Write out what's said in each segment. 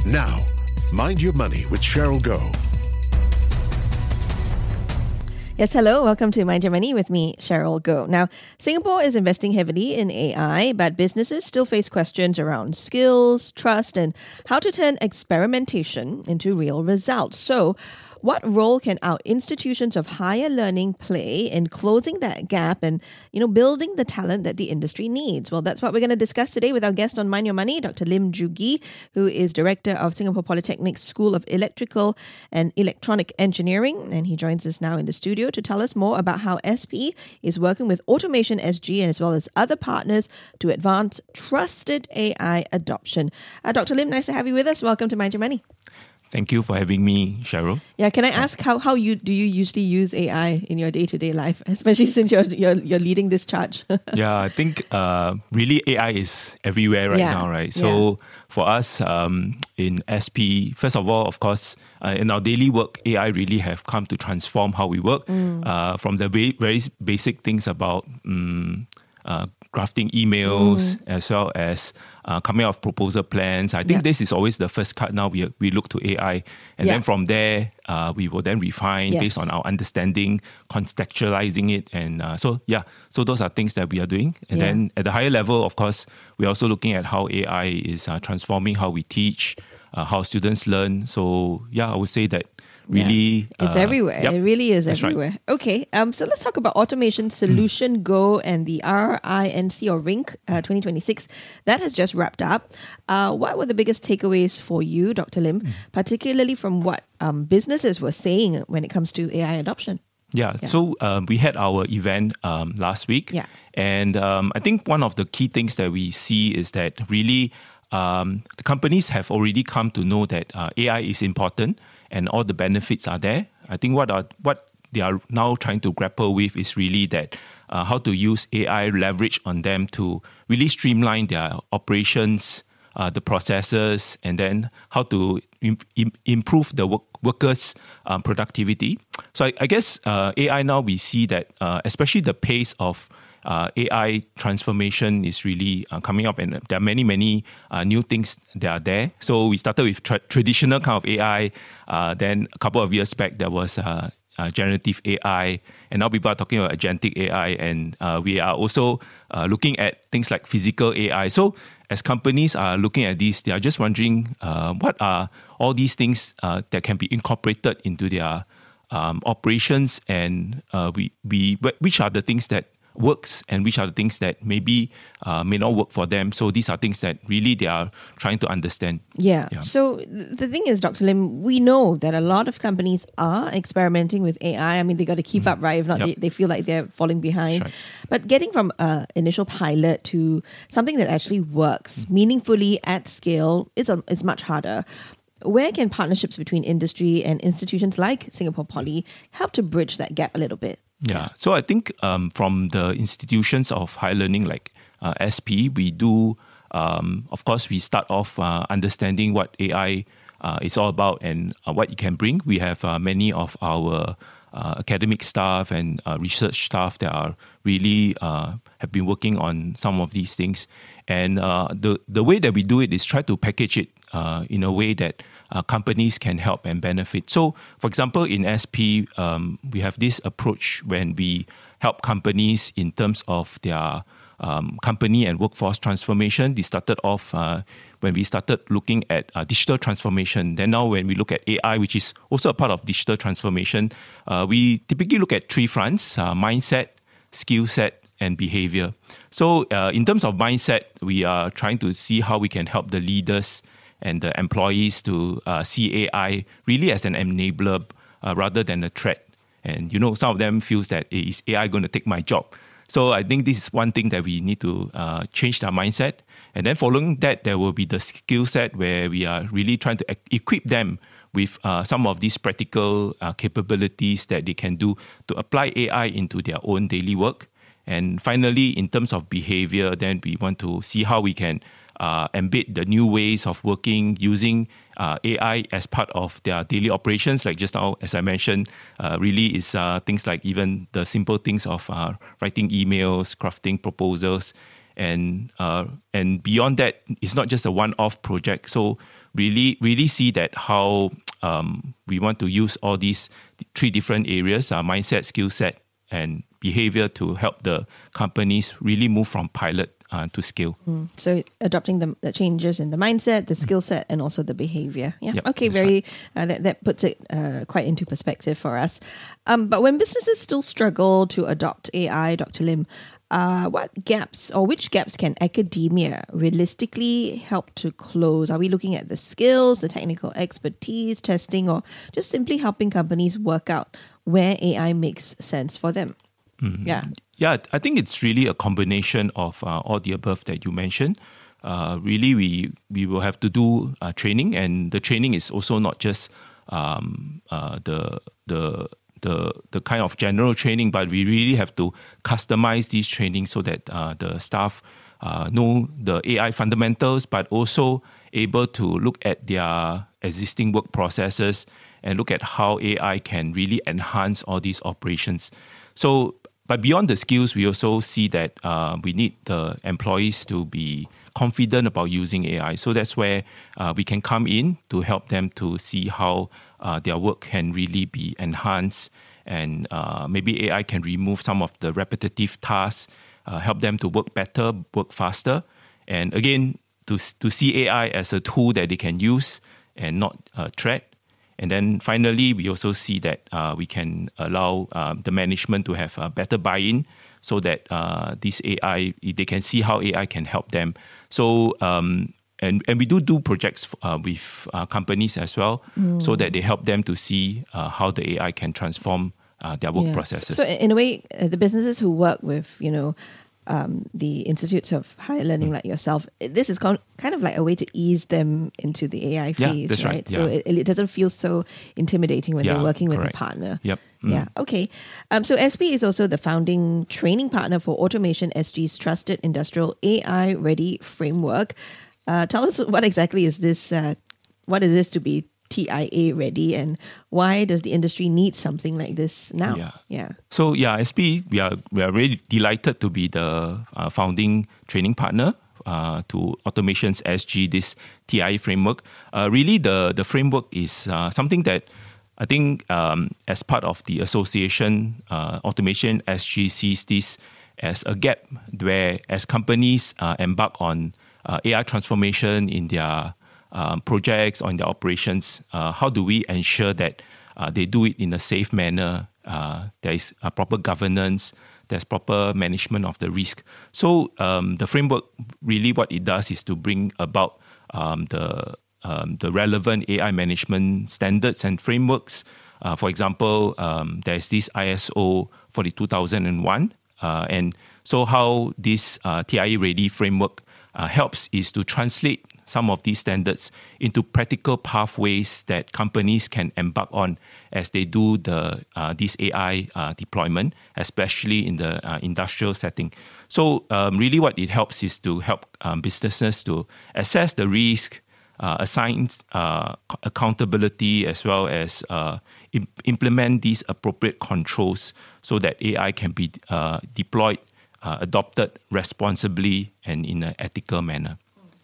Now, Mind Your Money with Cheryl Goh. Yes, hello. Welcome to Mind Your Money with me, Cheryl Goh. Now, Singapore is investing heavily in AI, but businesses still face questions around skills, trust, and how to turn experimentation into real results. So, what role can our institutions of higher learning play in closing that gap and, building the talent that the industry needs? Well, that's what we're going to discuss today with our guest on Mind Your Money, Dr. Lim Joo Gee, who is Director of Singapore Polytechnic School of Electrical and Electronic Engineering. And he joins us now in the studio to tell us more about how SP is working with Automation SG and as well as other partners to advance trusted AI adoption. Dr. Lim, nice to have you with us. Welcome to Mind Your Money. Thank you for having me, Cheryl. Yeah, can I ask how you usually use AI in your day-to-day life, especially since you're leading this charge? Yeah, I think really AI is everywhere right now, right? So for us in SP, first of all, of course, in our daily work, AI really have come to transform how we work from the very basic things about crafting emails as well as coming out of proposal plans. I think this is always the first cut. Now we look to AI, and then from there we will then refine based on our understanding, contextualizing it, and so those are things that we are doing. And then at the higher level, of course, we're also looking at how AI is transforming how we teach, how students learn. So I would say that really it's everywhere. Yep. It really is That's everywhere. Right. Okay, so let's talk about Automation Solution Go and the RINC or RINC 2026 that has just wrapped up. What were the biggest takeaways for you, Dr. Lim, particularly from what businesses were saying when it comes to AI adoption? So we had our event last week, and I think one of the key things that we see is that really the companies have already come to know that AI is important and all the benefits are there. I think what they are now trying to grapple with is really that how to use AI leverage on them to really streamline their operations, the processes, and then how to improve the workers' productivity. So I guess AI now we see that especially the pace of AI transformation is really coming up, and there are many new things that are there. So we started with traditional kind of AI. Then a couple of years back, there was generative AI, and now people are talking about agentic AI, and we are also looking at things like physical AI. So as companies are looking at these, they are just wondering what are all these things that can be incorporated into their operations, and which are the things that works and which are the things that maybe may not work for them. So these are things that really they are trying to understand. So the thing is, Dr. Lim, we know that a lot of companies are experimenting with AI. I mean, they got to keep up, right? If not, they feel like they're falling behind. Right. But getting from initial pilot to something that actually works meaningfully at scale is much harder. Where can partnerships between industry and institutions like Singapore Poly help to bridge that gap a little bit? So I think from the institutions of higher learning like SP, we do, of course, we start off understanding what AI is all about and what it can bring. We have many of our academic staff and research staff that are really have been working on some of these things. And the way that we do it is try to package it in a way that companies can help and benefit. So, for example, in SP, we have this approach when we help companies in terms of their company and workforce transformation. They started off when we started looking at digital transformation. Then now when we look at AI, which is also a part of digital transformation, we typically look at three fronts: mindset, skill set, and behavior. So in terms of mindset, we are trying to see how we can help the leaders and the employees to see AI really as an enabler rather than a threat. And some of them feels that is AI going to take my job? So I think this is one thing that we need to change their mindset. And then following that, there will be the skill set where we are really trying to equip them with some of these practical capabilities that they can do to apply AI into their own daily work. And finally, in terms of behavior, then we want to see how we can embed the new ways of working using AI as part of their daily operations. Like just now, as I mentioned, really is things like even the simple things of writing emails, crafting proposals, and beyond that, it's not just a one-off project. So really see that how we want to use all these three different areas, mindset, skill set, and behavior to help the companies really move from pilot to scale. So adopting the changes in the mindset, the skill set, and also the behavior. Yeah. Yep, Okay. that's That puts it quite into perspective for us. But when businesses still struggle to adopt AI, Dr. Lim, what gaps or which gaps can academia realistically help to close? Are we looking at the skills, the technical expertise, testing, or just simply helping companies work out where AI makes sense for them? Yeah. Yeah, I think it's really a combination of all the above that you mentioned. Really, we will have to do training, and the training is also not just the kind of general training, but we really have to customize these trainings so that the staff know the AI fundamentals, but also able to look at their existing work processes and look at how AI can really enhance all these operations. So, but beyond the skills, we also see that we need the employees to be confident about using AI. So that's where we can come in to help them to see how their work can really be enhanced, and maybe AI can remove some of the repetitive tasks, help them to work better, work faster, and again, to see AI as a tool that they can use and not a threat. And then finally, we also see that we can allow the management to have a better buy-in so that this AI, they can see how AI can help them. So, and we do projects with companies as well, so that they help them to see how the AI can transform their work processes. So in a way, the businesses who work with, the institutes of higher learning like yourself, this is kind of like a way to ease them into the AI phase, that's right. So it doesn't feel so intimidating when they're working with a partner. Yep. Yeah, okay. So SP is also the founding training partner for Automation SG's trusted industrial AI ready framework. Tell us what exactly is this, what is this to be TIA ready, and why does the industry need something like this now? Yeah. So SP, we are really delighted to be the founding training partner to Automation's SG, this TIA framework. Really, the framework is something that I think as part of the association, Automation SG sees this as a gap where as companies embark on AI transformation in their projects or in their operations, how do we ensure that they do it in a safe manner? There is a proper governance, there's proper management of the risk. So the framework, really what it does is to bring about the relevant AI management standards and frameworks. For example, there's this ISO 42001. And so how this TIA ready framework helps is to translate some of these standards into practical pathways that companies can embark on as they do this AI deployment, especially in the industrial setting. So really what it helps is to help businesses to assess the risk, assign accountability, as well as implement these appropriate controls so that AI can be deployed, adopted responsibly and in an ethical manner.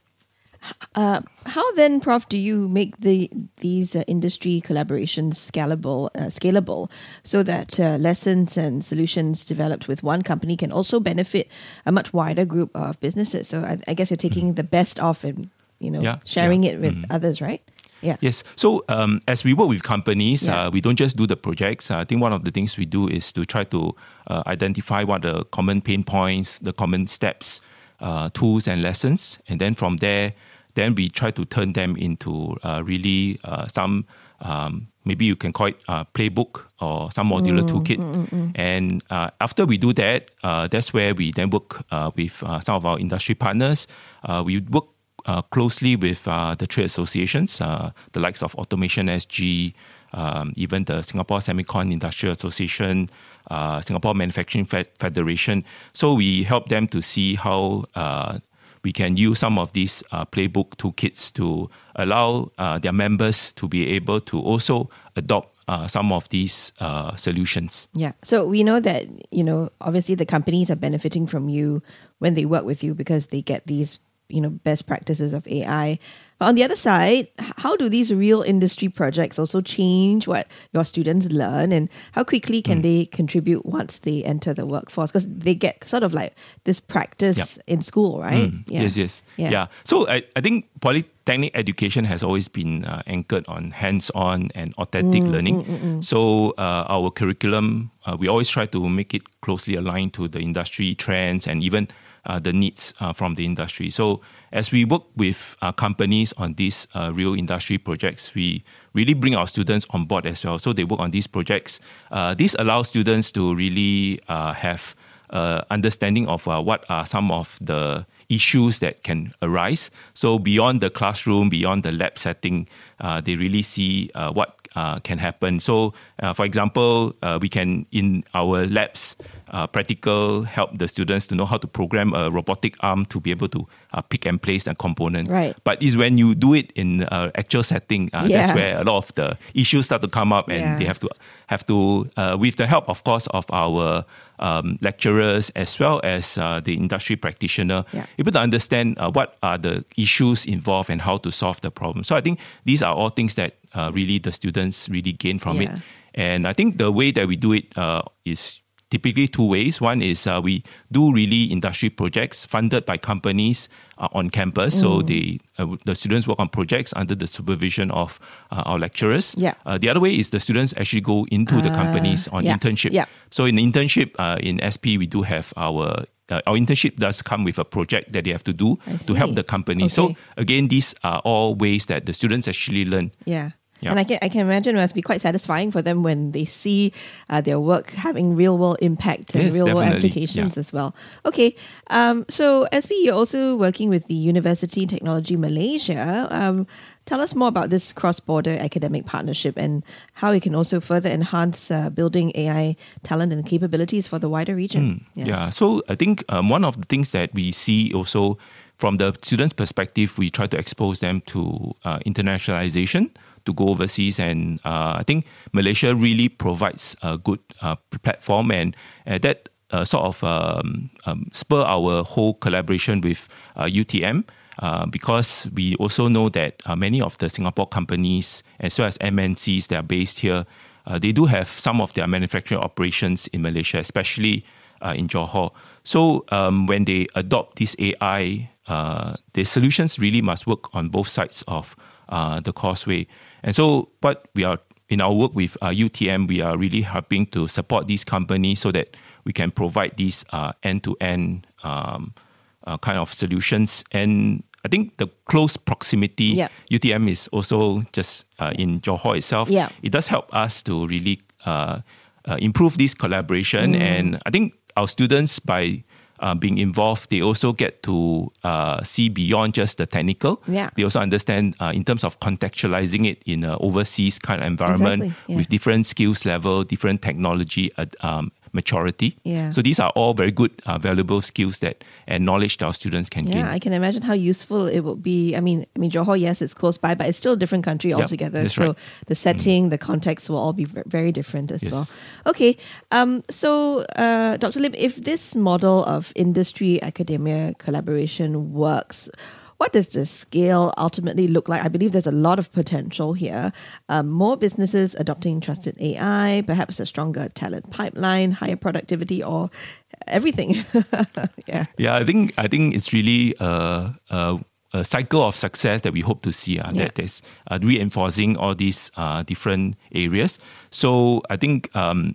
How then, Prof, do you make these industry collaborations scalable so that lessons and solutions developed with one company can also benefit a much wider group of businesses? So I guess you're taking the best of and sharing it with others, right? Yeah. Yes. So as we work with companies, we don't just do the projects. I think one of the things we do is to try to identify what the common pain points, the common steps, tools and lessons, and then from there, then we try to turn them into really some, maybe you can call it playbook or some modular toolkit. And after we do that, that's where we then work with some of our industry partners. We work closely with the trade associations, the likes of Automation SG, even the Singapore Semicon Industrial Association, Singapore Manufacturing Federation. So we help them to see how we can use some of these playbook toolkits to allow their members to be able to also adopt some of these solutions. Yeah. So we know that, obviously the companies are benefiting from you when they work with you because they get these best practices of AI. But on the other side, how do these real industry projects also change what your students learn, and how quickly can they contribute once they enter the workforce? Because they get sort of like this practice in school, right? Yes. Yeah. So I think polytechnic education has always been anchored on hands-on and authentic learning. So our curriculum, we always try to make it closely aligned to the industry trends and even the needs from the industry. So as we work with companies on these real industry projects, we really bring our students on board as well. So they work on these projects. This allows students to really have understanding of what are some of the issues that can arise. So beyond the classroom, beyond the lab setting, they really see what can happen. So, for example, we can, in our labs, practical help the students to know how to program a robotic arm to be able to pick and place a component. Right. But it's when you do it in actual setting, that's where a lot of the issues start to come up, and they have to, with the help, of course, of our lecturers as well as the industry practitioner, able to understand what are the issues involved and how to solve the problem. So I think these are all things that really the students really gain from it. And I think the way that we do it is typically two ways. One is we do really industry projects funded by companies on campus. So the students work on projects under the supervision of our lecturers. The other way is the students actually go into the companies on internship. So in internship in SP, we do have our internship does come with a project that they have to do to help the company. So again, these are all ways that the students actually learn. And I can imagine it must be quite satisfying for them when they see their work having real world impact and real world applications as well. Okay, so SP, you're also working with the University Technology Malaysia. Tell us more about this cross-border academic partnership and how it can also further enhance building AI talent and capabilities for the wider region. So I think one of the things that we see also from the students' perspective, we try to expose them to internationalization, to go overseas, and I think Malaysia really provides a good platform, and that sort of spur our whole collaboration with UTM, because we also know that many of the Singapore companies as well as MNCs that are based here, they do have some of their manufacturing operations in Malaysia, especially in Johor. So when they adopt this AI, the solutions really must work on both sides of the causeway. And so what we are, in our work with UTM, we are really helping to support these companies so that we can provide these end-to-end kind of solutions. And I think the close proximity, UTM is also just in Johor itself. It does help us to really improve this collaboration. And I think our students, by being involved, they also get to see beyond just the technical. They also understand in terms of contextualizing it in an overseas kind of environment with different skills level, different technology maturity. So these are all very good, valuable skills and knowledge that our students can gain. I can imagine how useful it would be. I mean, Johor, yes, it's close by, but it's still a different country altogether. So the setting, the context will all be very different as well. Okay, so Dr. Lim, if this model of industry-academia collaboration works, what does the scale ultimately look like? I believe there's a lot of potential here. More businesses adopting trusted AI, perhaps a stronger talent pipeline, higher productivity, or everything. I think it's really a cycle of success that we hope to see. That is reinforcing all these different areas. So I think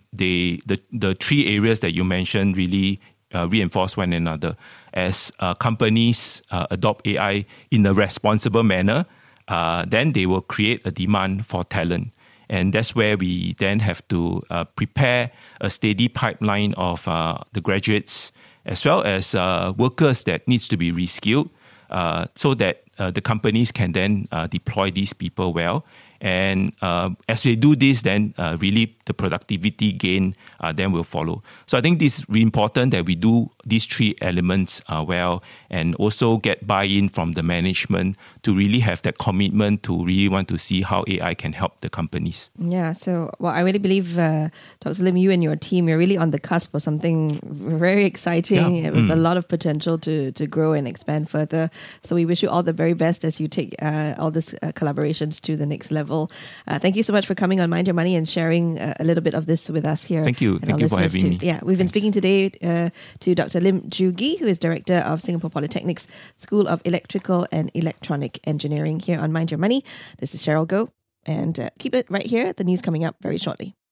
the three areas that you mentioned really reinforce one another. As companies adopt AI in a responsible manner, then they will create a demand for talent. And that's where we then have to prepare a steady pipeline of the graduates as well as workers that needs to be reskilled so that the companies can then deploy these people well. And as they do this, then really the productivity gain then will follow. So I think this is really important that we do these three elements well, and also get buy-in from the management to really have that commitment to really want to see how AI can help the companies. Yeah, so I really believe, Dr. Lim, you and your team, you're really on the cusp of something very exciting with a lot of potential to grow and expand further. So we wish you all the very best as you take all these collaborations to the next level. Thank you so much for coming on Mind Your Money and sharing a little bit of this with us here. Thank you. Thank you for having me. Yeah, we've been speaking today to Dr. Lim Joo Gi, who is Director of Singapore Polytechnic's School of Electrical and Electronic Engineering here on Mind Your Money. This is Cheryl Goh, and keep it right here. The news coming up very shortly.